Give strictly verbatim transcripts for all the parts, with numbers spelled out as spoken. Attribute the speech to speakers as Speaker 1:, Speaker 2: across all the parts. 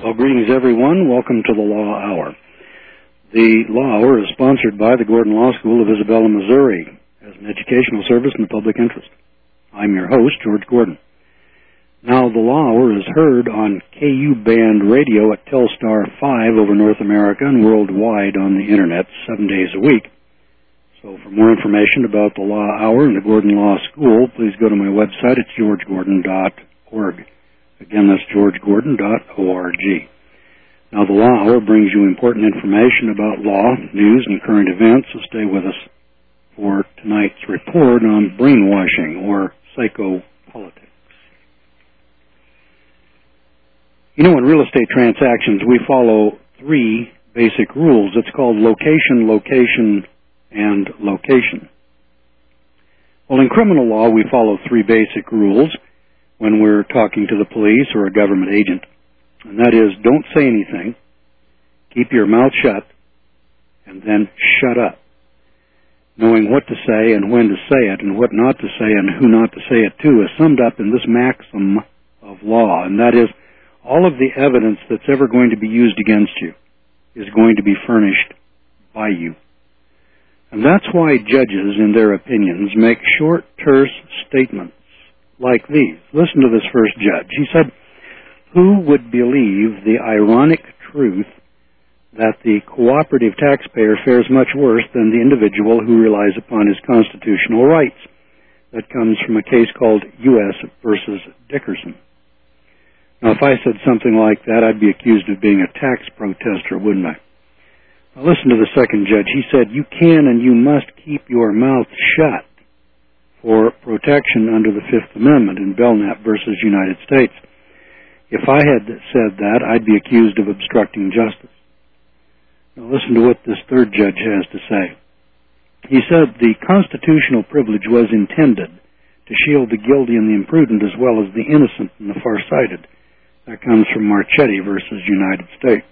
Speaker 1: Well, greetings, everyone. Welcome to the Law Hour. The Law Hour is sponsored by the Gordon Law School of Isabella, Missouri, as an educational service in the public interest. I'm your host, George Gordon. Now, the Law Hour is heard on K U band radio at Telstar five over North America and worldwide on the Internet seven days a week. So for more information about the Law Hour and the Gordon Law School, please go to my website. It's george gordon dot org. Again, that's george gordon dot org. Now, the Law Hour brings you important information about law, news, and current events, so stay with us for tonight's report on brainwashing or psychopolitics. You know, in real estate transactions, we follow three basic rules. It's called location, location, and location. Well, in criminal law, we follow three basic rules when we're talking to the police or a government agent. And that is, don't say anything, keep your mouth shut, and then shut up. Knowing what to say and when to say it and what not to say and who not to say it to is summed up in this maxim of law, and that is, all of the evidence that's ever going to be used against you is going to be furnished by you. And that's why judges, in their opinions, make short, terse statements like these. Listen to this first judge. He said, "Who would believe the ironic truth that the cooperative taxpayer fares much worse than the individual who relies upon his constitutional rights?" That comes from a case called U S versus Dickerson. Now, if I said something like that, I'd be accused of being a tax protester, wouldn't I? Now, listen to the second judge. He said, "You can and you must keep your mouth shut for protection under the Fifth Amendment in Belknap versus United States. If I had said that, I'd be accused of obstructing justice." Now, listen to what this third judge has to say. He said, "The constitutional privilege was intended to shield the guilty and the imprudent as well as the innocent and the far-sighted." That comes from Marchetti versus United States.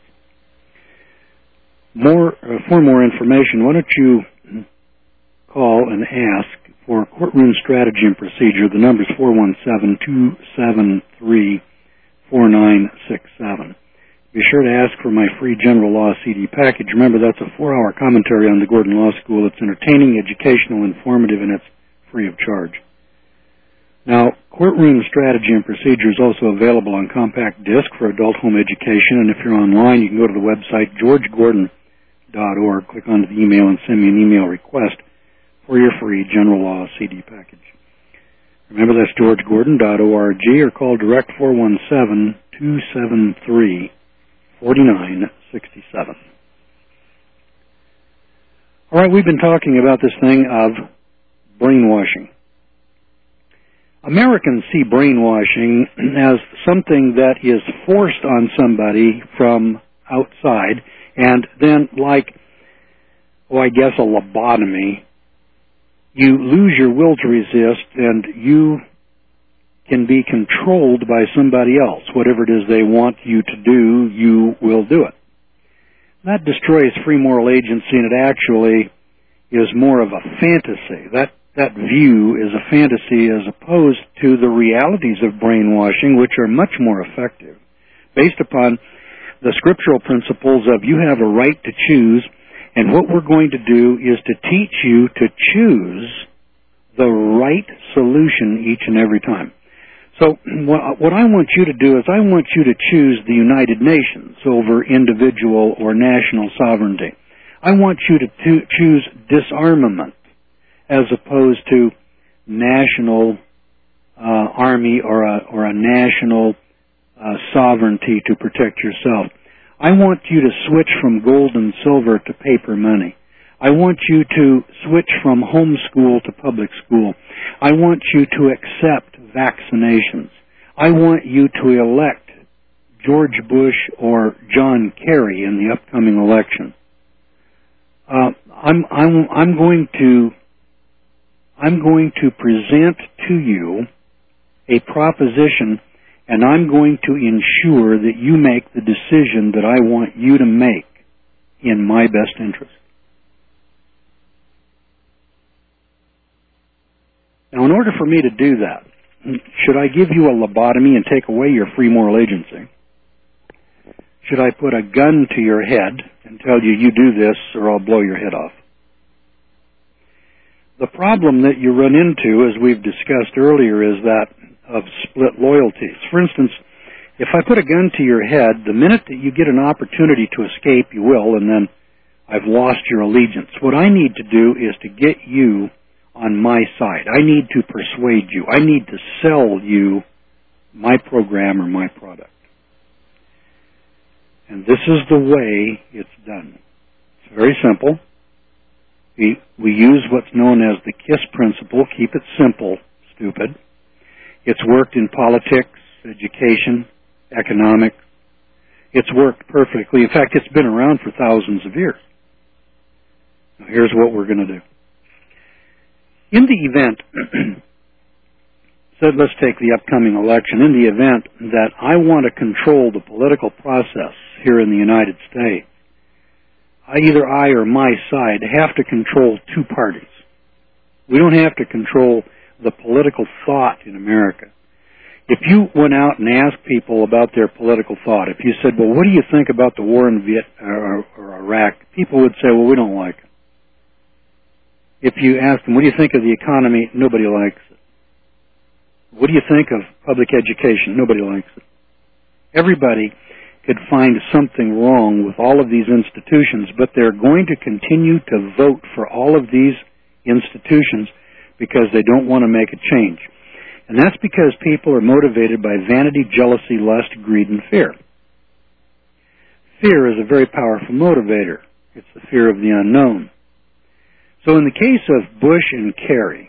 Speaker 1: More, uh, for more information, why don't you call and ask for courtroom strategy and procedure. The number is four one seven, two seven three, four nine six seven. Be sure to ask for my free general law C D package. Remember, that's a four-hour commentary on the Gordon Law School. It's entertaining, educational, informative, and it's free of charge. Now, courtroom strategy and procedure is also available on compact disc for adult home education, and if you're online, you can go to the website george gordon dot org, click on the email, and send me an email request for your free general law C D package. Remember, that's george gordon dot org, or call direct four one seven, two seven three, four nine six seven. All right, we've been talking about this thing of brainwashing. Americans see brainwashing as something that is forced on somebody from outside, and then like, oh, I guess a lobotomy, you lose your will to resist, and you can be controlled by somebody else. Whatever it is they want you to do, you will do it. That destroys free moral agency, and it actually is more of a fantasy. That That view is a fantasy as opposed to the realities of brainwashing, which are much more effective, based upon the scriptural principles of you have a right to choose, and what we're going to do is to teach you to choose the right solution each and every time. So what I want you to do is I want you to choose the United Nations over individual or national sovereignty. I want you to choose disarmament as opposed to national uh, army or a, or a national uh, sovereignty to protect yourself. I want you to switch from gold and silver to paper money. I want you to switch from homeschool to public school. I want you to accept vaccinations. I want you to elect George Bush or John Kerry in the upcoming election. Uh, I'm, I'm, I'm going to I'm going to present to you a proposition, and I'm going to ensure that you make the decision that I want you to make in my best interest. Now, in order for me to do that, should I give you a lobotomy and take away your free moral agency? should I put a gun to your head and tell you, you do this or I'll blow your head off? The problem that you run into, as we've discussed earlier, is that of split loyalties. For instance, if I put a gun to your head, the minute that you get an opportunity to escape, you will, and then I've lost your allegiance. What I need to do is to get you on my side. I need to persuade you. I need to sell you my program or my product. And this is the way it's done. It's very simple. We, we use what's known as the KISS principle. Keep it simple, stupid. It's worked in politics, education, economics. It's worked perfectly. In fact, it's been around for thousands of years. Now, here's what we're going to do. In the event, so let's take the upcoming election, in the event that I want to control the political process here in the United States, either I or my side have to control two parties. We don't have to control the political thought in America. If you went out and asked people about their political thought, if you said, well, what do you think about the war in Viet or, or Iraq, people would say, well, we don't like it. If you asked them, what do you think of the economy, nobody likes it. What do you think of public education? Nobody likes it. Everybody could find something wrong with all of these institutions, but they're going to continue to vote for all of these institutions because they don't want to make a change. And that's because people are motivated by vanity, jealousy, lust, greed, and fear. Fear is a very powerful motivator. It's the fear of the unknown. So in the case of Bush and Kerry,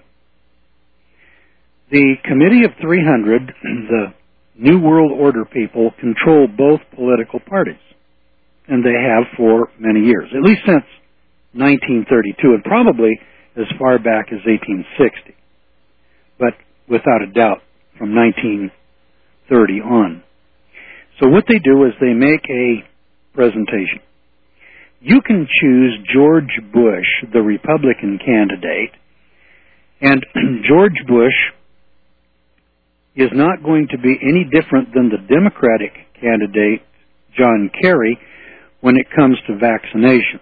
Speaker 1: the Committee of three hundred, the New World Order people, control both political parties. And they have for many years, at least since nineteen thirty-two, and probably as far back as eighteen sixty. But without a doubt, from nineteen thirty on. So what they do is they make a presentation. You can choose George Bush, the Republican candidate, and George Bush is not going to be any different than the Democratic candidate, John Kerry, when it comes to vaccination.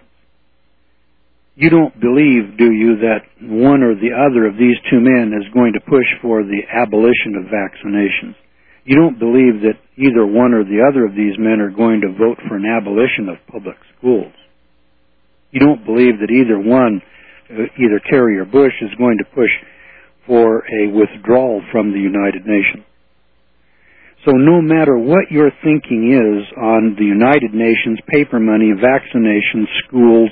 Speaker 1: You don't believe, do you, that one or the other of these two men is going to push for the abolition of vaccinations? You don't believe that either one or the other of these men are going to vote for an abolition of public schools. You don't believe that either one, either Kerry or Bush, is going to push for a withdrawal from the United Nations. So no matter what your thinking is on the United Nations, paper money, vaccinations, schools,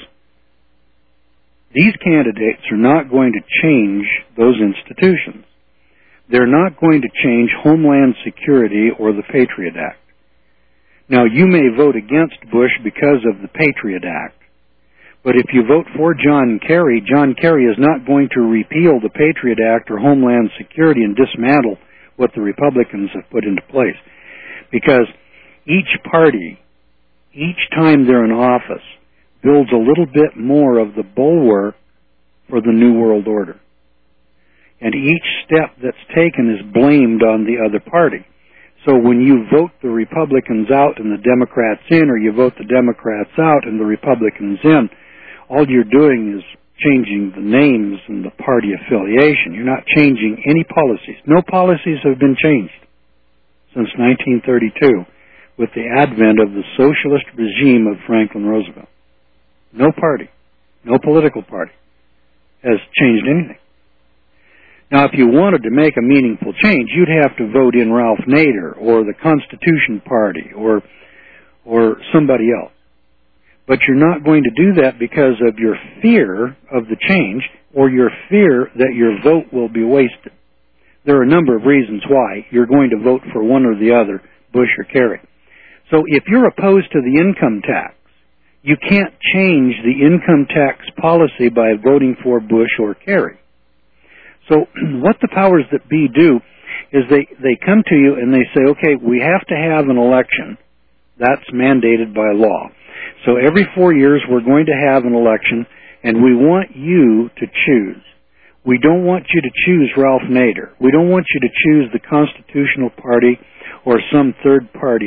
Speaker 1: these candidates are not going to change those institutions. They're not going to change Homeland Security or the Patriot Act. Now, you may vote against Bush because of the Patriot Act, but if you vote for John Kerry, John Kerry is not going to repeal the Patriot Act or Homeland Security and dismantle what the Republicans have put into place. Because each party, each time they're in office, builds a little bit more of the bulwark for the New World Order. And each step that's taken is blamed on the other party. So when you vote the Republicans out and the Democrats in, or you vote the Democrats out and the Republicans in, all you're doing is changing the names and the party affiliation. You're not changing any policies. No policies have been changed since nineteen thirty-two with the advent of the socialist regime of Franklin Roosevelt. No party, no political party has changed anything. Now, if you wanted to make a meaningful change, you'd have to vote in Ralph Nader or the Constitution Party or or somebody else. But you're not going to do that because of your fear of the change or your fear that your vote will be wasted. There are a number of reasons why you're going to vote for one or the other, Bush or Kerry. So if you're opposed to the income tax, you can't change the income tax policy by voting for Bush or Kerry. So what the powers that be do is they, they come to you and they say, okay, we have to have an election. That's mandated by law. So every four years we're going to have an election, and we want you to choose. We don't want you to choose Ralph Nader. We don't want you to choose the Constitutional Party or some third party.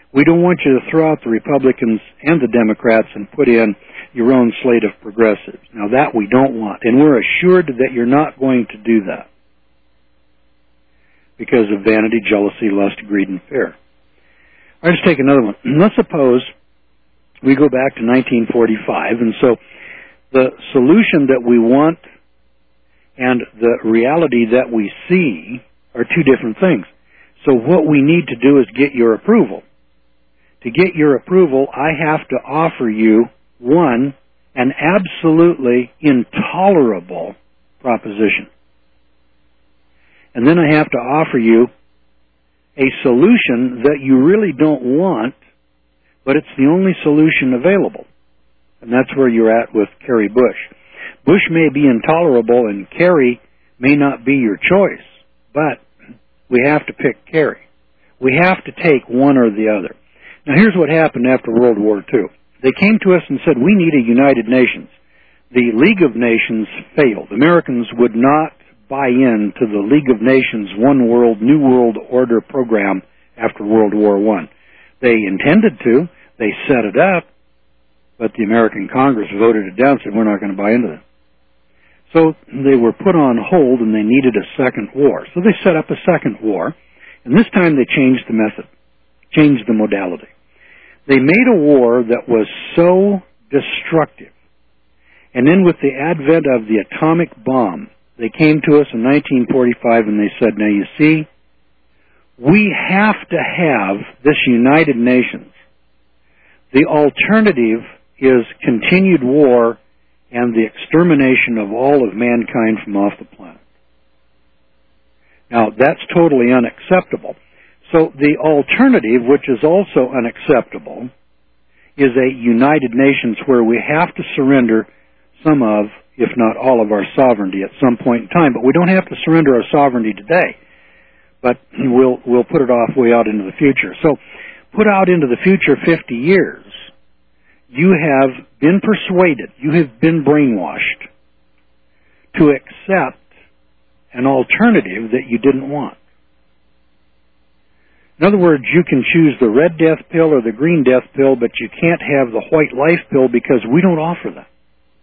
Speaker 1: We don't want you to throw out the Republicans and the Democrats and put in your own slate of progressives. Now, that we don't want, and we're assured that you're not going to do that because of vanity, jealousy, lust, greed, and fear. All right, let's take another one. Let's suppose we go back to nineteen forty-five, and so the solution that we want and the reality that we see are two different things. So what we need to do is get your approval. To get your approval, I have to offer you, one, an absolutely intolerable proposition. And then I have to offer you a solution that you really don't want, but it's the only solution available. And that's where you're at with Kerry Bush. Bush may be intolerable and Kerry may not be your choice, but we have to pick Kerry. We have to take one or the other. Now, here's what happened after World War Two. They came to us and said, we need a United Nations. The League of Nations failed. Americans would not buy into the League of Nations One World, New World Order program after World War One. They intended to. They set it up, but the American Congress voted it down and said, we're not going to buy into that. So they were put on hold and they needed a second war. So they set up a second war, and this time they changed the method, changed the modality. They made a war that was so destructive. And then with the advent of the atomic bomb, they came to us in nineteen forty-five and they said, now you see, we have to have this United Nations. The alternative is continued war and the extermination of all of mankind from off the planet. Now, that's totally unacceptable. So the alternative, which is also unacceptable, is a United Nations where we have to surrender some of, if not all of our sovereignty at some point in time. But we don't have to surrender our sovereignty today. But we'll, we'll put it off way out into the future. So put out into the future fifty years, you have been persuaded, you have been brainwashed to accept an alternative that you didn't want. In other words, you can choose the red death pill or the green death pill, but you can't have the white life pill because we don't offer that.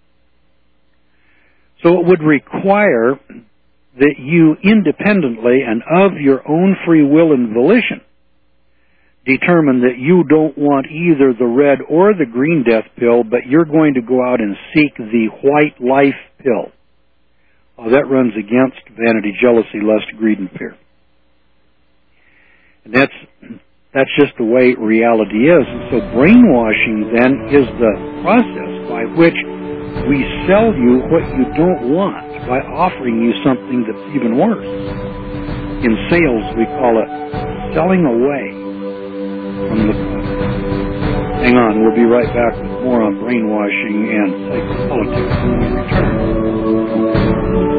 Speaker 1: So it would require that you independently and of your own free will and volition determine that you don't want either the red or the green death pill, but you're going to go out and seek the white life pill. Well, that runs against vanity, jealousy, lust, greed, and fear. And that's, that's just the way reality is. And so brainwashing then is the process by which we sell you what you don't want by offering you something that's even worse. In sales, we call it selling away from the product. Hang on, we'll be right back with more on brainwashing and psychopolitics when we return.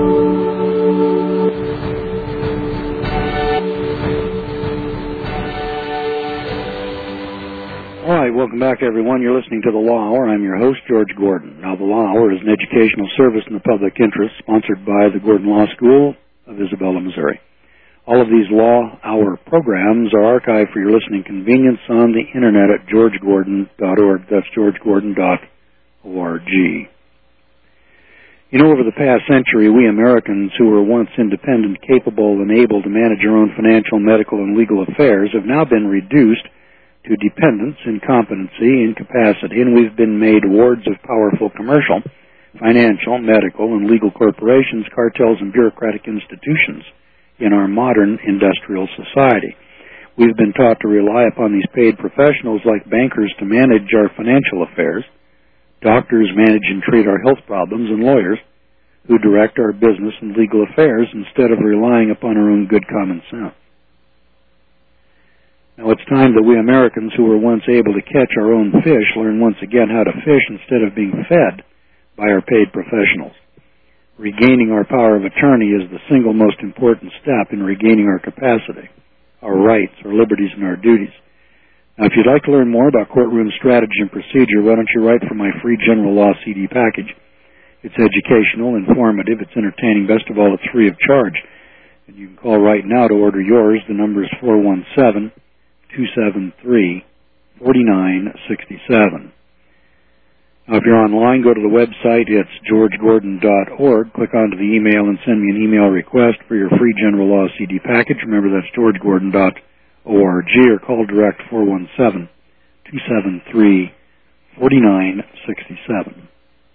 Speaker 1: All right, welcome back, everyone. You're listening to The Law Hour. I'm your host, George Gordon. Now, The Law Hour is an educational service in the public interest sponsored by the Gordon Law School of Isabella, Missouri. All of these Law Hour programs are archived for your listening convenience on the internet at george gordon dot org. That's george gordon dot org. You know, over the past century, we Americans who were once independent, capable, and able to manage our own financial, medical, and legal affairs have now been reduced to dependence, incompetency, incapacity, and we've been made wards of powerful commercial, financial, medical, and legal corporations, cartels, and bureaucratic institutions in our modern industrial society. We've been taught to rely upon these paid professionals like bankers to manage our financial affairs, doctors manage and treat our health problems, and lawyers who direct our business and legal affairs instead of relying upon our own good common sense. Now, it's time that we Americans who were once able to catch our own fish learn once again how to fish instead of being fed by our paid professionals. Regaining our power of attorney is the single most important step in regaining our capacity, our rights, our liberties, and our duties. Now, if you'd like to learn more about courtroom strategy and procedure, why don't you write for my free general law C D package. It's educational, informative, it's entertaining. Best of all, it's free of charge. And you can call right now to order yours. The number is four one seven, two seven three, forty-nine sixty-seven. Now, if you're online, go to the website. It's george gordon dot org. Click onto the email and send me an email request for your free general law C D package. Remember, that's george gordon dot org, or call direct four one seven, two seven three, four nine six seven.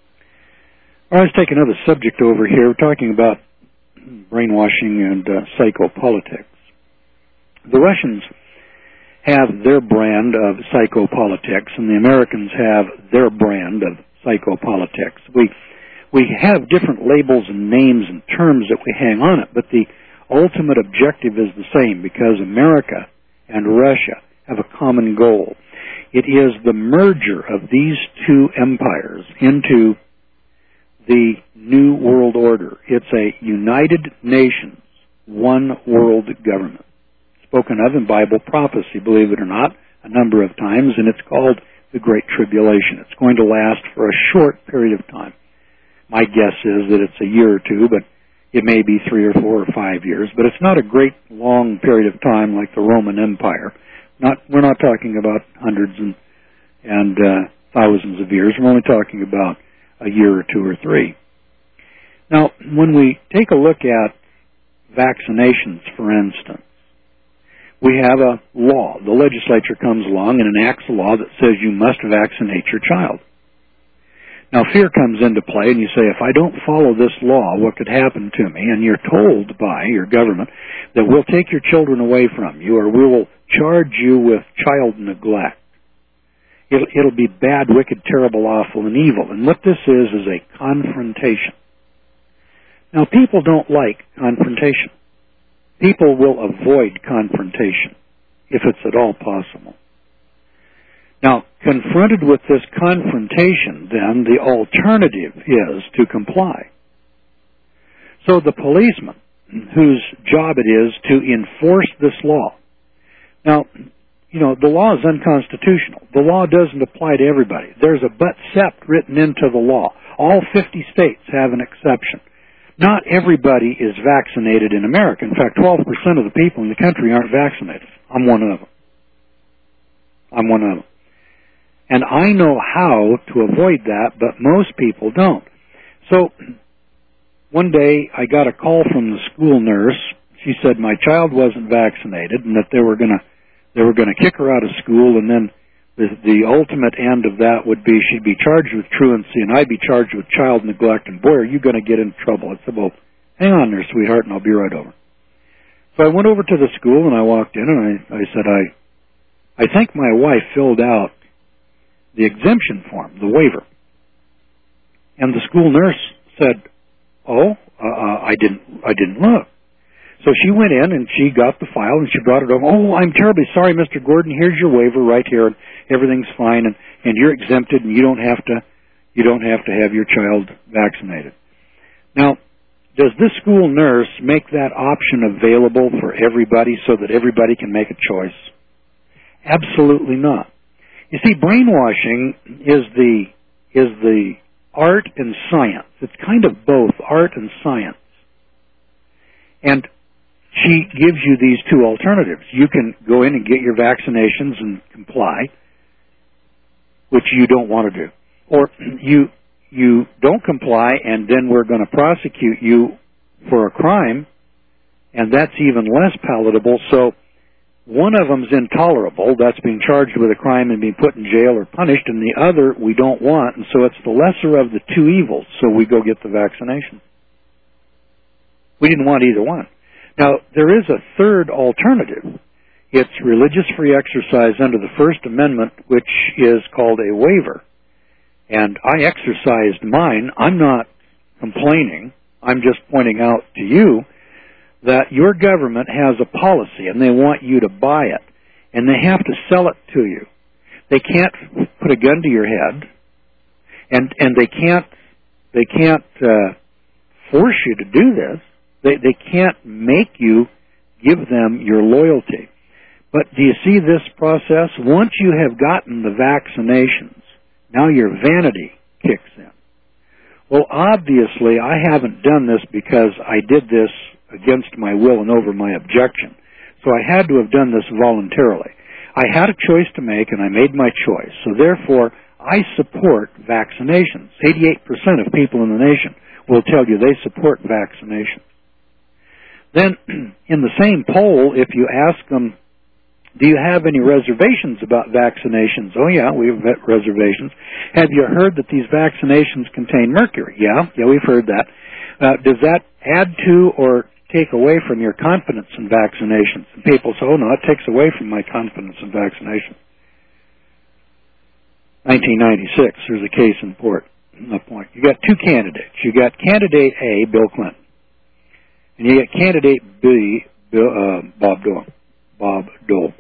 Speaker 1: All right, let's take another subject over here. We're talking about brainwashing and uh, psychopolitics. The Russians have their brand of psychopolitics, and the Americans have their brand of psychopolitics. We we have different labels and names and terms that we hang on it, but the ultimate objective is the same, because America and Russia have a common goal. It is the merger of these two empires into the New World Order. It's a United Nations, one world government, spoken of in Bible prophecy, believe it or not, a number of times, and it's called the Great Tribulation. It's going to last for a short period of time. My guess is that it's a year or two, but it may be three or four or five years, but it's not a great long period of time like the Roman Empire. Not, we're not talking about hundreds and, and uh, thousands of years. We're only talking about a year or two or three. Now, when we take a look at vaccinations, for instance, we have a law. The legislature comes along and enacts a law that says you must vaccinate your child. Now, fear comes into play, and you say, if I don't follow this law, what could happen to me? And you're told by your government that we'll take your children away from you, or we will charge you with child neglect. It'll, it'll be bad, wicked, terrible, awful, and evil. And what this is is a confrontation. Now, people don't like confrontation. People will avoid confrontation if it's at all possible. Now, confronted with this confrontation, then, the alternative is to comply. So the policeman, whose job it is to enforce this law. Now, you know, the law is unconstitutional. The law doesn't apply to everybody. There's a but sept written into the law. All fifty states have an exception. Not everybody is vaccinated in America. In fact, twelve percent of the people in the country aren't vaccinated. I'm one of them. I'm one of them. And I know how to avoid that, but most people don't. So, one day I got a call from the school nurse. She said my child wasn't vaccinated and that they were going to they were going to kick her out of school, and then the, the ultimate end of that would be she'd be charged with truancy and I'd be charged with child neglect, and boy, are you going to get in trouble. I said, well, hang on there, sweetheart, and I'll be right over. So I went over to the school and I walked in and I, I said, I, I think my wife filled out the exemption form, the waiver. And the school nurse said, oh, uh, I didn't, I didn't look. So she went in and she got the file and she brought it over. Oh, I'm terribly sorry, Mister Gordon. Here's your waiver right here. And everything's fine, and, and you're exempted, and you don't have to, you don't have to have your child vaccinated. Now, does this school nurse make that option available for everybody so that everybody can make a choice? Absolutely not. You see, brainwashing is the is the art and science. It's kind of both art and science. And she gives you these two alternatives. You can go in and get your vaccinations and comply, which you don't want to do. Or you you don't comply, and then we're going to prosecute you for a crime, and that's even less palatable. So one of them's intolerable, that's being charged with a crime and being put in jail or punished, and the other we don't want, and so it's the lesser of the two evils, so we go get the vaccination. We didn't want either one. Now, there is a third alternative. It's religious free exercise under the First Amendment, which is called a waiver. And I exercised mine. I'm not complaining. I'm just pointing out to you that your government has a policy and they want you to buy it. And they have to sell it to you. They can't put a gun to your head. And, and they can't, they can't uh, force you to do this. They, they can't make you give them your loyalty. But do you see this process? Once you have gotten the vaccinations, now your vanity kicks in. Well, obviously, I haven't done this because I did this against my will and over my objection. So I had to have done this voluntarily. I had a choice to make, and I made my choice. So therefore, I support vaccinations. eighty-eight percent of people in the nation will tell you they support vaccinations. Then, in the same poll, if you ask them, do you have any reservations about vaccinations? Oh, yeah, we have reservations. Have you heard that these vaccinations contain mercury? Yeah, yeah, we've heard that. Uh, does that add to or take away from your confidence in vaccinations? And people say, oh, no, it takes away from my confidence in vaccinations. nineteen ninety-six, there's a case in point. No point. You got two candidates. You got candidate A, Bill Clinton, and you got candidate B, Bill, uh, Bob Dole. Bob Dole.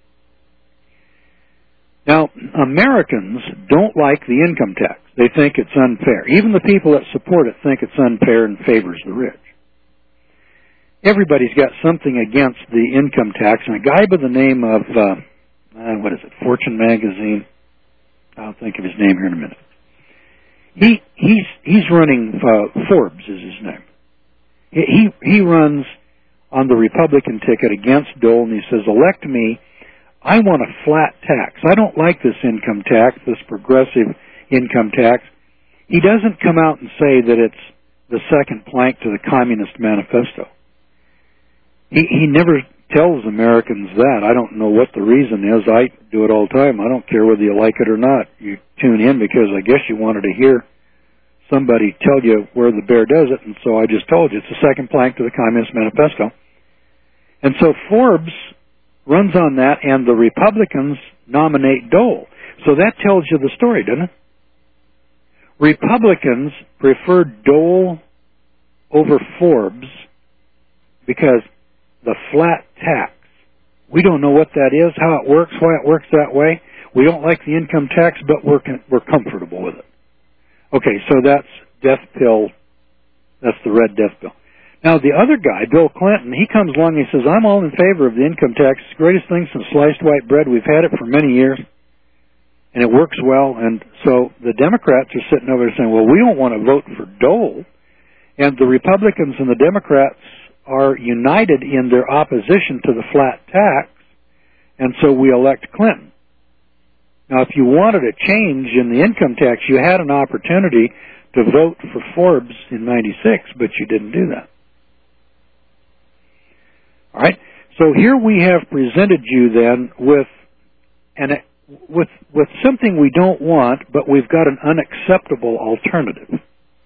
Speaker 1: Now, Americans don't like the income tax. They think it's unfair. Even the people that support it think it's unfair and favors the rich. Everybody's got something against the income tax, and a guy by the name of, uh, uh, what is it, Fortune magazine? I'll think of his name here in a minute. He he's he's running. Uh, Forbes is his name. He he runs on the Republican ticket against Dole, and he says, "Elect me. I want a flat tax. I don't like this income tax, this progressive income tax." He doesn't come out and say that it's the second plank to the Communist Manifesto. He he never tells Americans that. I don't know what the reason is. I do it all the time. I don't care whether you like it or not. You tune in because I guess you wanted to hear somebody tell you where the bear does it, and so I just told you. It's the second plank to the Communist Manifesto. And so Forbes runs on that, and the Republicans nominate Dole. So that tells you the story, doesn't it? Republicans prefer Dole over Forbes because the flat tax. We don't know what that is, how it works, why it works that way. We don't like the income tax, but we're we're comfortable with it. Okay, so that's death pill. That's the red death pill. Now, the other guy, Bill Clinton, he comes along and he says, I'm all in favor of the income tax. It's the greatest thing since sliced white bread. We've had it for many years, and it works well. And so the Democrats are sitting over there saying, well, we don't want to vote for Dole. And the Republicans and the Democrats are united in their opposition to the flat tax, and so we elect Clinton. Now, if you wanted a change in the income tax, you had an opportunity to vote for Forbes in ninety-six, but you didn't do that. All right? So here we have presented you then with an, with, with something we don't want, but we've got an unacceptable alternative.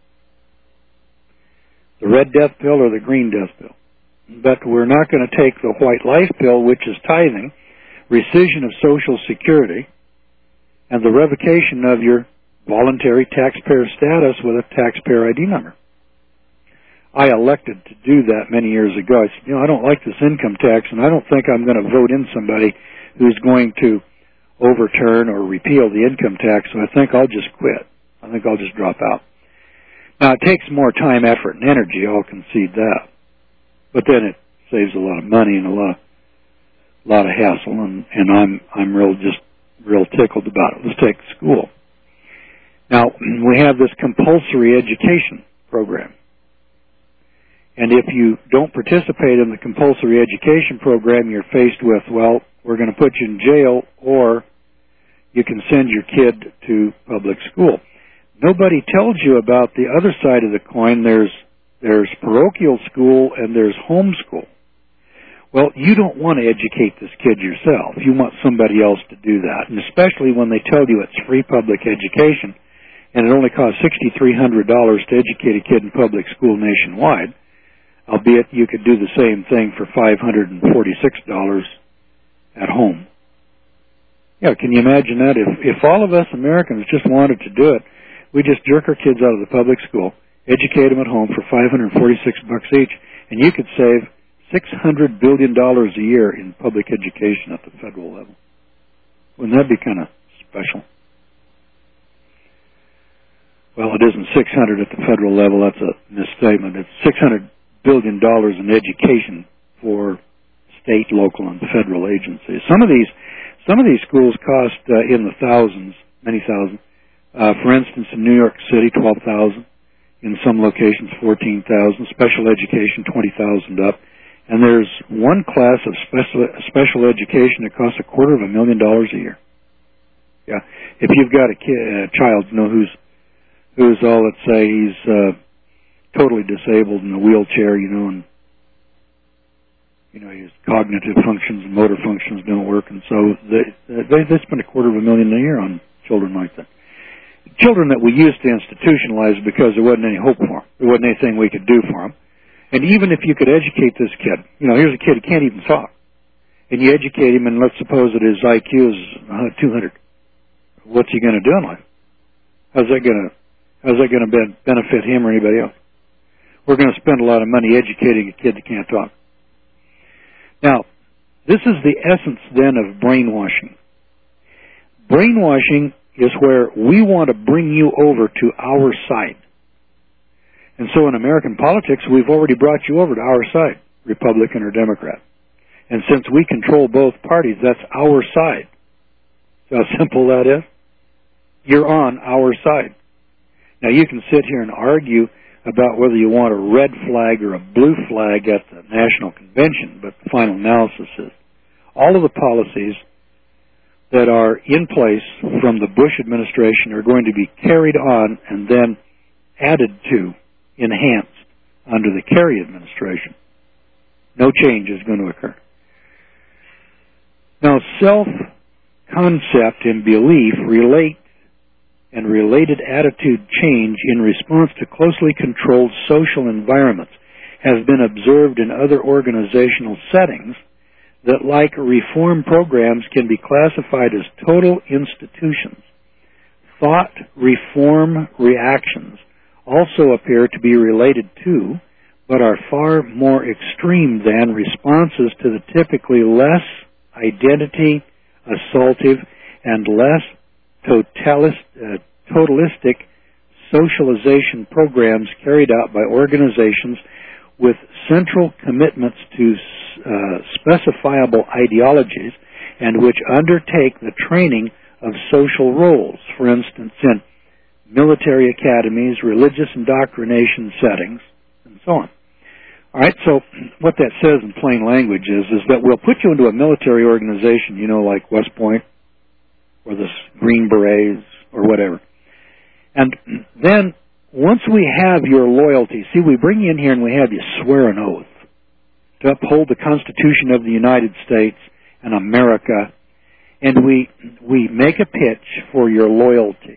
Speaker 1: The red death pill or the green death pill. But we're not going to take the white life pill, which is tithing, rescission of Social Security, and the revocation of your voluntary taxpayer status with a taxpayer I D number. I elected to do that many years ago. I said, you know, I don't like this income tax, and I don't think I'm going to vote in somebody who's going to overturn or repeal the income tax, so I think I'll just quit. I think I'll just drop out. Now, it takes more time, effort, and energy. I'll concede that. But then it saves a lot of money and a lot of, lot of hassle, and, and I'm I'm real just real tickled about it. Let's take school. Now, we have this compulsory education program. And if you don't participate in the compulsory education program, you're faced with, well, we're going to put you in jail, or you can send your kid to public school. Nobody tells you about the other side of the coin. There's there's parochial school and there's homeschool. Well, you don't want to educate this kid yourself. You want somebody else to do that, and especially when they tell you it's free public education, and it only costs six thousand three hundred dollars to educate a kid in public school nationwide, albeit you could do the same thing for five hundred forty-six dollars at home. Yeah, can you imagine that? If, if all of us Americans just wanted to do it, we just jerk our kids out of the public school, educate them at home for five hundred forty-six bucks each, and you could save six hundred billion dollars a year in public education at the federal level. Wouldn't that be kind of special? Well, it isn't six hundred at the federal level. That's a misstatement. It's six hundred billion dollars in education for state, local, and federal agencies. Some of these, some of these schools cost uh, in the thousands, many thousands. Uh, for instance, in New York City, twelve thousand. In some locations, fourteen thousand. Special education, twenty thousand up. And there's one class of special, special education that costs a quarter of a million dollars a year. Yeah, if you've got a, kid, a child, you know, who's who's all, let's say, he's uh, totally disabled in a wheelchair, you know, and you know his cognitive functions and motor functions don't work, and so they they, they spend a quarter of a million a year on children like that. Children that we used to institutionalize because there wasn't any hope for them, there wasn't anything we could do for them. And even if you could educate this kid, you know, here's a kid who can't even talk, and you educate him, and let's suppose that his I Q is two hundred. What's he going to do in life? How's that going to how's that going to benefit him or anybody else? We're going to spend a lot of money educating a kid that can't talk. Now, this is the essence then of brainwashing. Brainwashing is where we want to bring you over to our side. And so in American politics, we've already brought you over to our side, Republican or Democrat. And since we control both parties, that's our side. See how simple that is? You're on our side. Now, you can sit here and argue about whether you want a red flag or a blue flag at the National Convention, but the final analysis is all of the policies that are in place from the Bush administration are going to be carried on and then added to, enhanced, under the Kerry administration. No change is going to occur. Now, self-concept and belief relate and related attitude change in response to closely controlled social environments has been observed in other organizational settings that, like reform programs, can be classified as total institutions. Thought reform reactions also appear to be related to, but are far more extreme than, responses to the typically less identity assaultive and less totalist, uh, totalistic socialization programs carried out by organizations with central commitments to uh, specifiable ideologies and which undertake the training of social roles, for instance, in military academies, religious indoctrination settings, and so on. All right, so what that says in plain language is, is that we'll put you into a military organization, you know, like West Point or the Green Berets or whatever. And then once we have your loyalty, see, we bring you in here and we have you swear an oath to uphold the Constitution of the United States and America, and we we make a pitch for your loyalty.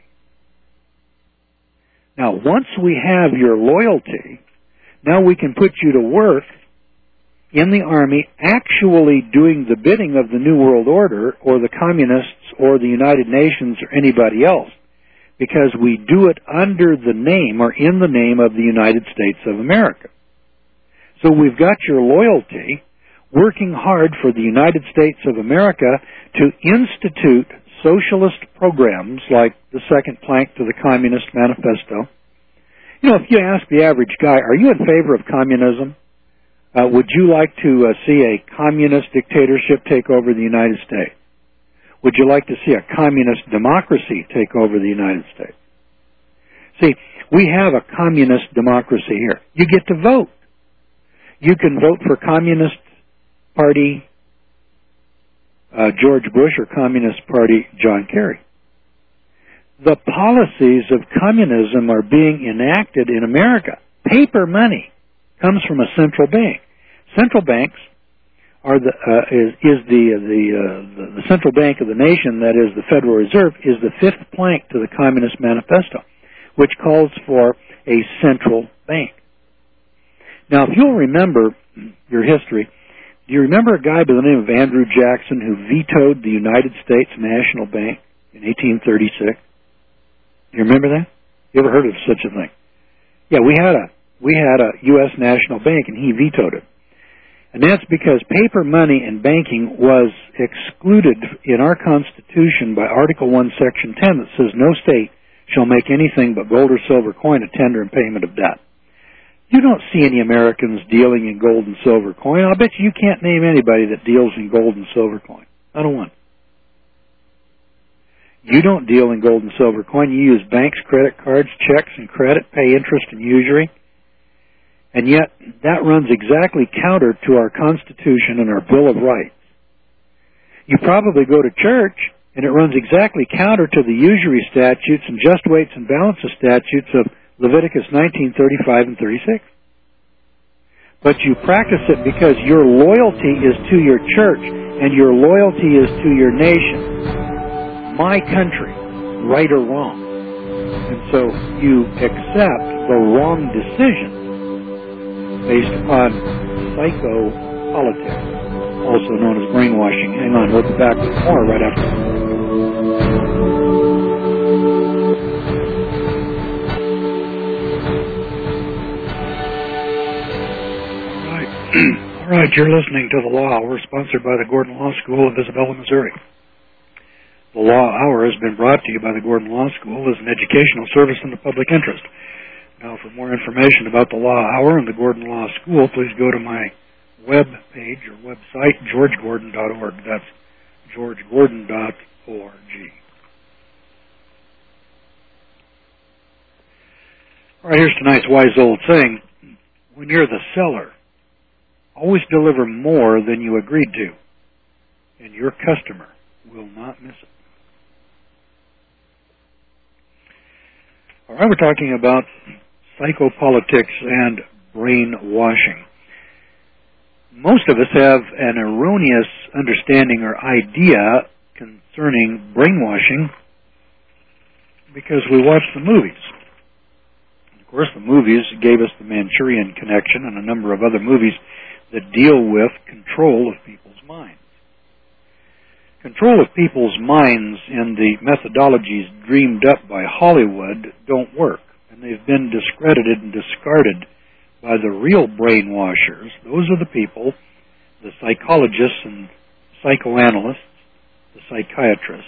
Speaker 1: Now, once we have your loyalty, now we can put you to work in the Army actually doing the bidding of the New World Order or the Communists or the United Nations or anybody else, because we do it under the name or in the name of the United States of America. So we've got your loyalty working hard for the United States of America to institute socialist programs like the second plank to the Communist Manifesto. You know, if you ask the average guy, are you in favor of communism? Uh, would you like to uh, see a communist dictatorship take over the United States? Would you like to see a communist democracy take over the United States? See, we have a communist democracy here. You get to vote. You can vote for Communist Party uh, George Bush or Communist Party John Kerry. The policies of communism are being enacted in America. Paper money comes from a central bank. Central banks are the uh, is, is the the, uh, the the central bank of the nation, that is the Federal Reserve, is the fifth plank to the Communist Manifesto, which calls for a central bank. Now, if you'll remember your history, do you remember a guy by the name of Andrew Jackson who vetoed the United States National Bank in eighteen thirty-six? Do you remember that? You ever heard of such a thing? Yeah, we had a we had a U S national bank, and he vetoed it. And that's because paper money and banking was excluded in our Constitution by Article one, Section ten, that says no state shall make anything but gold or silver coin a tender in payment of debt. You don't see any Americans dealing in gold and silver coin. I'll bet you, you can't name anybody that deals in gold and silver coin. Not a one. You don't deal in gold and silver coin. You use banks, credit cards, checks, and credit, pay interest and usury. And yet, that runs exactly counter to our Constitution and our Bill of Rights. You probably go to church, and it runs exactly counter to the usury statutes and just weights and balances statutes of Leviticus nineteen, thirty-five, and thirty-six. But you practice it because your loyalty is to your church, and your loyalty is to your nation, my country, right or wrong. And so you accept the wrong decision based upon psychopolitics, also known as brainwashing. Hang on, we'll be back with more right after this. All right, you're listening to The Law Hour, sponsored by the Gordon Law School of Isabella, Missouri. The Law Hour has been brought to you by the Gordon Law School as an educational service in the public interest. Now, for more information about the Law Hour and the Gordon Law School, please go to my web page or website, george gordon dot org. That's george gordon dot org. All right, here's tonight's wise old saying. When you're the seller, always deliver more than you agreed to, and your customer will not miss it. All right, we're talking about psychopolitics and brainwashing. Most of us have an erroneous understanding or idea concerning brainwashing because we watch the movies. Of course, the movies gave us the Manchurian Connection and a number of other movies that deal with control of people's minds. Control of people's minds and the methodologies dreamed up by Hollywood don't work, and they've been discredited and discarded by the real brainwashers. Those are the people, the psychologists and psychoanalysts, the psychiatrists,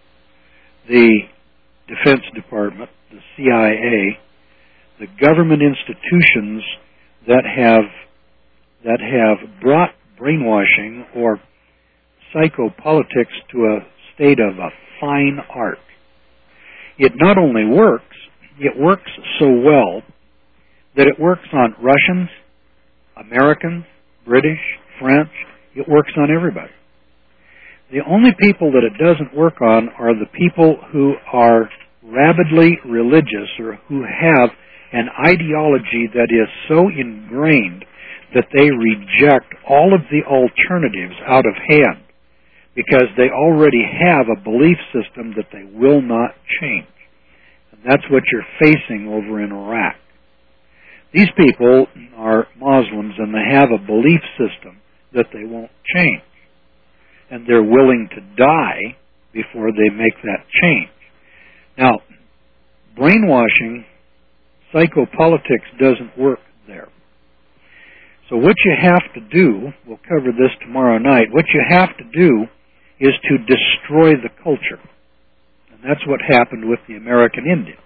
Speaker 1: the Defense Department, the C I A, the government institutions that have that have brought brainwashing or psychopolitics to a state of a fine art. It not only works, it works so well that it works on Russians, Americans, British, French. It works on everybody. The only people that it doesn't work on are the people who are rabidly religious or who have an ideology that is so ingrained that they reject all of the alternatives out of hand because they already have a belief system that they will not change. And that's what you're facing over in Iraq. These people are Muslims and they have a belief system that they won't change. And they're willing to die before they make that change. Now, brainwashing, psychopolitics doesn't work there. So what you have to do, we'll cover this tomorrow night, what you have to do is to destroy the culture. And that's what happened with the American Indians.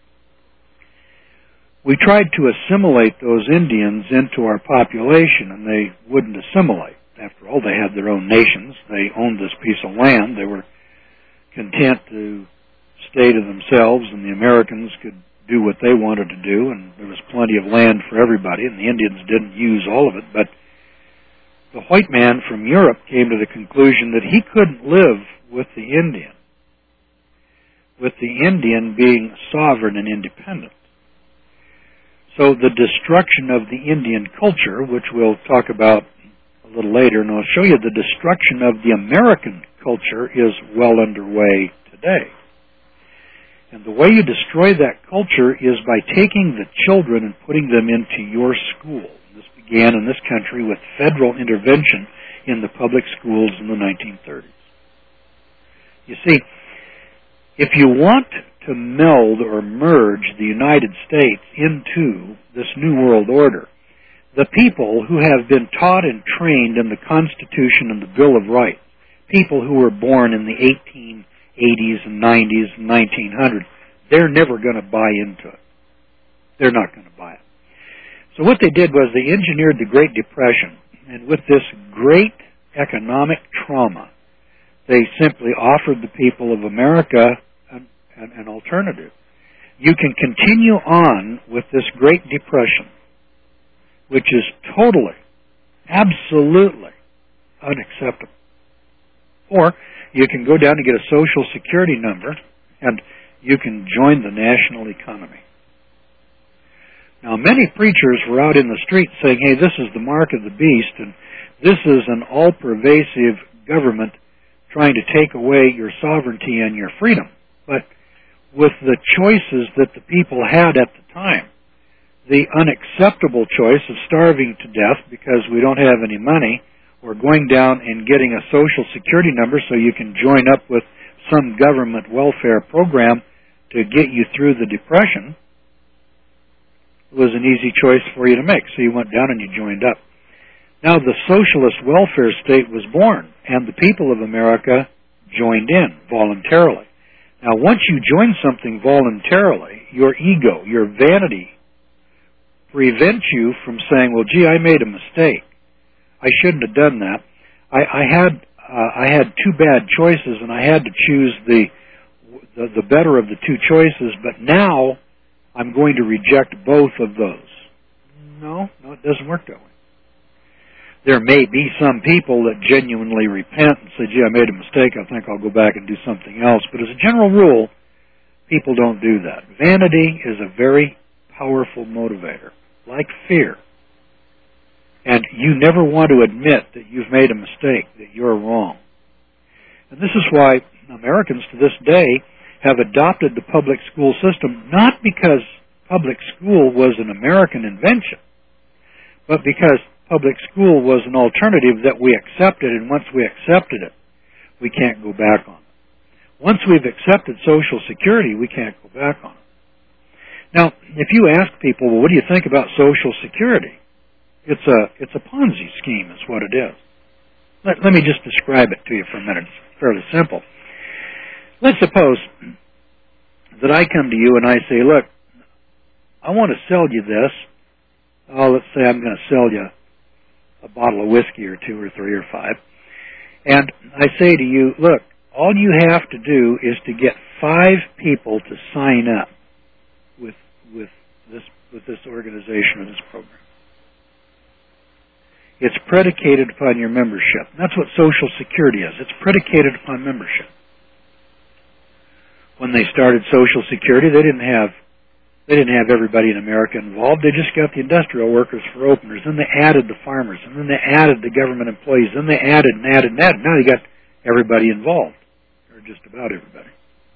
Speaker 1: We tried to assimilate those Indians into our population, and they wouldn't assimilate. After all, they had their own nations. They owned this piece of land. They were content to stay to themselves, and the Americans could do what they wanted to do, and there was plenty of land for everybody, and the Indians didn't use all of it. But the white man from Europe came to the conclusion that he couldn't live with the Indian, with the Indian being sovereign and independent. So the destruction of the Indian culture, which we'll talk about a little later, and I'll show you the destruction of the American culture is well underway today. And the way you destroy that culture is by taking the children and putting them into your school. This began in this country with federal intervention in the public schools in the nineteen thirties. You see, if you want to meld or merge the United States into this New World Order, the people who have been taught and trained in the Constitution and the Bill of Rights, people who were born in the eighteen eighties and nineties and nineteen hundreds, they're never going to buy into it. They're not going to buy it. So what they did was they engineered the Great Depression, and with this great economic trauma, they simply offered the people of America an, an, an alternative. You can continue on with this Great Depression, which is totally, absolutely unacceptable. Or you can go down and get a Social Security number, and you can join the national economy. Now, many preachers were out in the street saying, hey, this is the mark of the beast, and this is an all-pervasive government trying to take away your sovereignty and your freedom. But with the choices that the people had at the time, the unacceptable choice of starving to death because we don't have any money, or going down and getting a Social Security number so you can join up with some government welfare program to get you through the Depression, was an easy choice for you to make. So you went down and you joined up. Now the socialist welfare state was born, and the people of America joined in voluntarily. Now once you join something voluntarily, your ego, your vanity, prevents you from saying, well, gee, I made a mistake. I shouldn't have done that. I, I had uh, I had two bad choices, and I had to choose the, the the better of the two choices, but now I'm going to reject both of those. No, no, it doesn't work that way. There may be some people that genuinely repent and say, gee, I made a mistake, I think I'll go back and do something else. But as a general rule, people don't do that. Vanity is a very powerful motivator, like fear. And you never want to admit that you've made a mistake, that you're wrong. And this is why Americans to this day have adopted the public school system, not because public school was an American invention, but because public school was an alternative that we accepted, and once we accepted it, we can't go back on it. Once we've accepted Social Security, we can't go back on it. Now, if you ask people, well, what do you think about Social Security? It's a it's a Ponzi scheme is what it is. Let, let me just describe it to you for a minute. It's fairly simple. Let's suppose that I come to you and I say, look, I want to sell you this. Oh, let's say I'm going to sell you a bottle of whiskey or two or three or five. And I say to you, look, all you have to do is to get five people to sign up with with this with this organization or this program. It's predicated upon your membership. That's what Social Security is. It's predicated upon membership. When they started Social Security, they didn't have they didn't have everybody in America involved. They just got the industrial workers for openers. Then they added the farmers. And then they added the government employees. Then they added and added and added. Now you got everybody involved, or just about everybody.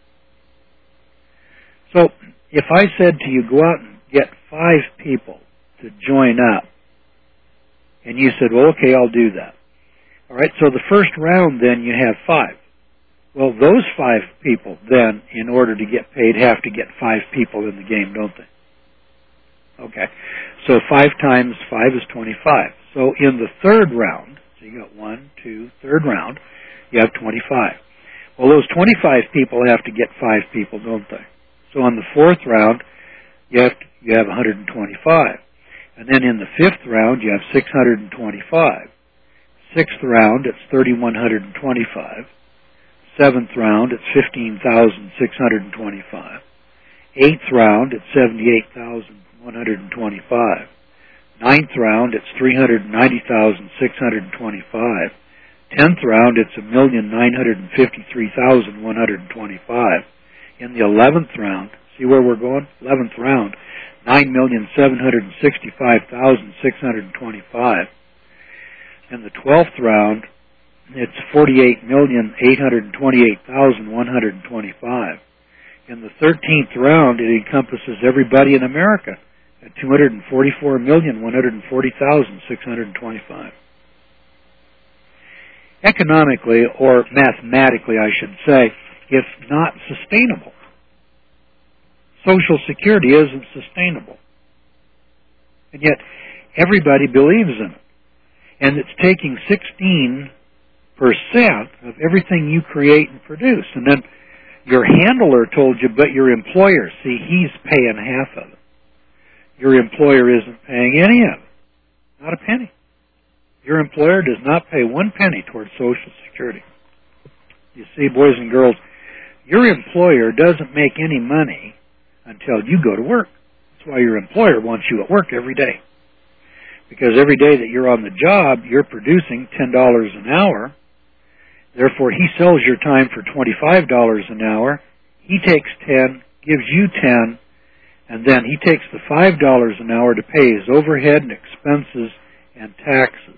Speaker 1: So if I said to you, go out and get five people to join up, and you said, well, okay, I'll do that. All right, so the first round, then, you have five. Well, those five people, then, in order to get paid, have to get five people in the game, don't they? Okay, so five times five is twenty-five. So in the third round, so you got one, two, third round, you have twenty-five. Well, those twenty-five people have to get five people, don't they? So in the fourth round, you have to, you have one hundred twenty-five. And then in the fifth round, you have six hundred twenty-five. Sixth round, it's three thousand one hundred twenty-five. Seventh round, it's fifteen thousand six hundred twenty-five. Eighth round, it's seventy-eight thousand one hundred twenty-five. Ninth round, it's three hundred ninety thousand six hundred twenty-five. Tenth round, it's one million nine hundred fifty-three thousand one hundred twenty-five. In the eleventh round, see where we're going? Eleventh round, nine million seven hundred sixty-five thousand six hundred twenty-five. In the twelfth round, it's forty-eight million eight hundred twenty-eight thousand one hundred twenty-five. In the thirteenth round, it encompasses everybody in America at two hundred forty-four million one hundred forty thousand six hundred twenty-five. Economically, or mathematically, I should say, it's not sustainable. Social Security isn't sustainable. And yet, everybody believes in it. And it's taking sixteen percent of everything you create and produce. And then your handler told you, but your employer, see, he's paying half of it. Your employer isn't paying any of it. Not a penny. Your employer does not pay one penny towards Social Security. You see, boys and girls, your employer doesn't make any money until you go to work. That's why your employer wants you at work every day. because every day that you're on the job, you're producing ten dollars an hour. Therefore, he sells your time for twenty-five dollars an hour. He takes ten, gives you ten, and then he takes the five dollars an hour to pay his overhead and expenses and taxes.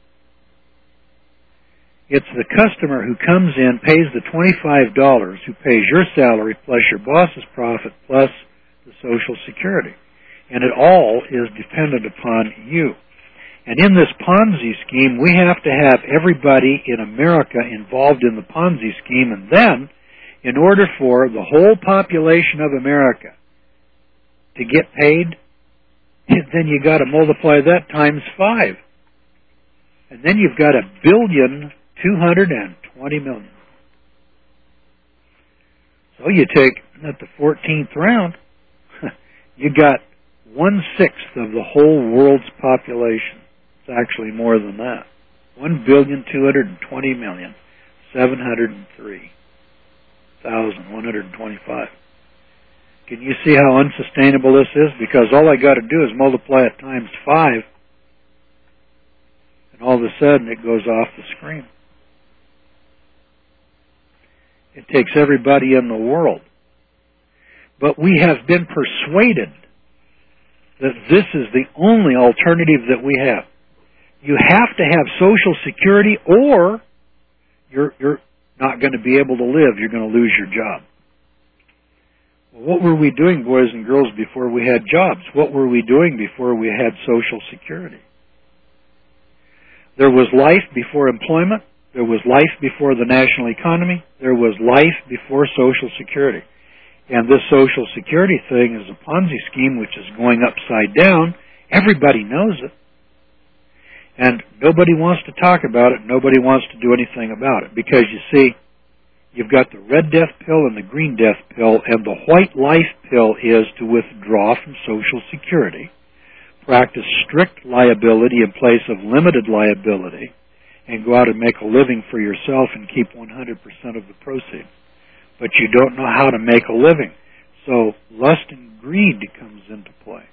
Speaker 1: It's the customer who comes in, pays the twenty-five dollars, who pays your salary plus your boss's profit plus the Social Security. And it all is dependent upon you. And in this Ponzi scheme, we have to have everybody in America involved in the Ponzi scheme, and then, in order for the whole population of America to get paid, then you got to multiply that times five. And then you've got a billion two hundred twenty million. So you take, at the fourteenth round, you got one-sixth of the whole world's population. It's actually more than that. One billion two hundred twenty million seven hundred three thousand one hundred twenty-five. Can you see how unsustainable this is? Because all I got to do is multiply it times five, and all of a sudden it goes off the screen. It takes everybody in the world. But we have been persuaded that this is the only alternative that we have. You have to have Social Security, or you're, you're not going to be able to live. You're going to lose your job. Well, what were we doing, boys and girls, before we had jobs? What were we doing before we had Social Security? There was life before employment. There was life before the national economy. There was life before Social Security. And this Social Security thing is a Ponzi scheme which is going upside down. Everybody knows it. And nobody wants to talk about it. Nobody wants to do anything about it. Because, you see, you've got the red death pill and the green death pill, and the white life pill is to withdraw from Social Security, practice strict liability in place of limited liability, and go out and make a living for yourself and keep one hundred percent of the proceeds. But you don't know how to make a living. So lust and greed comes into play.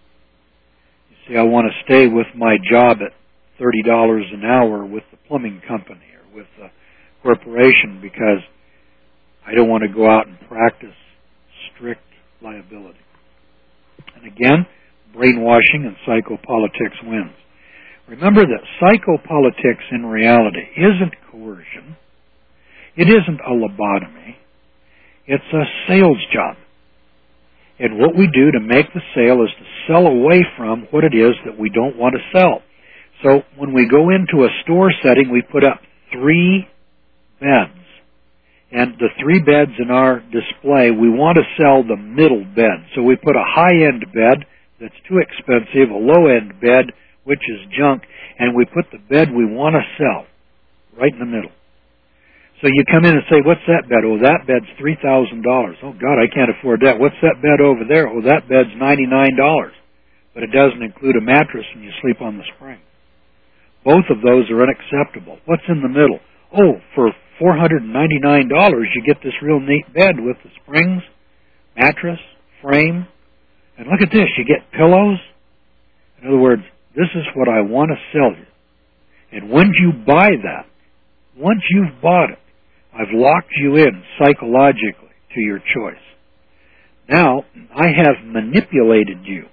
Speaker 1: You see, I want to stay with my job at thirty dollars an hour with the plumbing company or with the corporation because I don't want to go out and practice strict liability. And again, brainwashing and psychopolitics wins. Remember that psychopolitics in reality isn't coercion. It isn't a lobotomy. It's a sales job. And what we do to make the sale is to sell away from what it is that we don't want to sell. So when we go into a store setting, we put up three beds. And the three beds in our display, we want to sell the middle bed. So we put a high-end bed that's too expensive, a low-end bed, which is junk, and we put the bed we want to sell right in the middle. So you come in and say, what's that bed? Oh, that bed's three thousand dollars. Oh, God, I can't afford that. What's that bed over there? Oh, that bed's ninety-nine dollars. But it doesn't include a mattress when you sleep on the spring. Both of those are unacceptable. What's in the middle? Oh, for four hundred ninety-nine dollars, you get this real neat bed with the springs, mattress, frame. And look at this, you get pillows. In other words, this is what I want to sell you. And when you buy that, once you've bought it, I've locked you in psychologically to your choice. Now, I have manipulated you.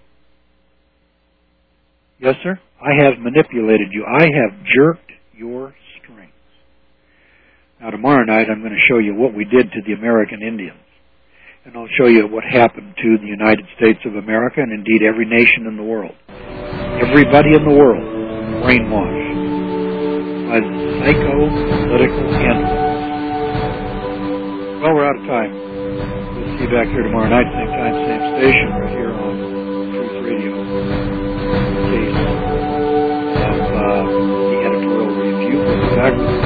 Speaker 1: Yes, sir? I have manipulated you. I have jerked your strings. Now, tomorrow night, I'm going to show you what we did to the American Indians. And I'll show you what happened to the United States of America and indeed every nation in the world. Everybody in the world brainwashed by the psycho-political entities. Well, we're out of time. We'll see you back here tomorrow night, same time, same station, right here on Truth Radio. In case of uh, the editorial review, we'll be back with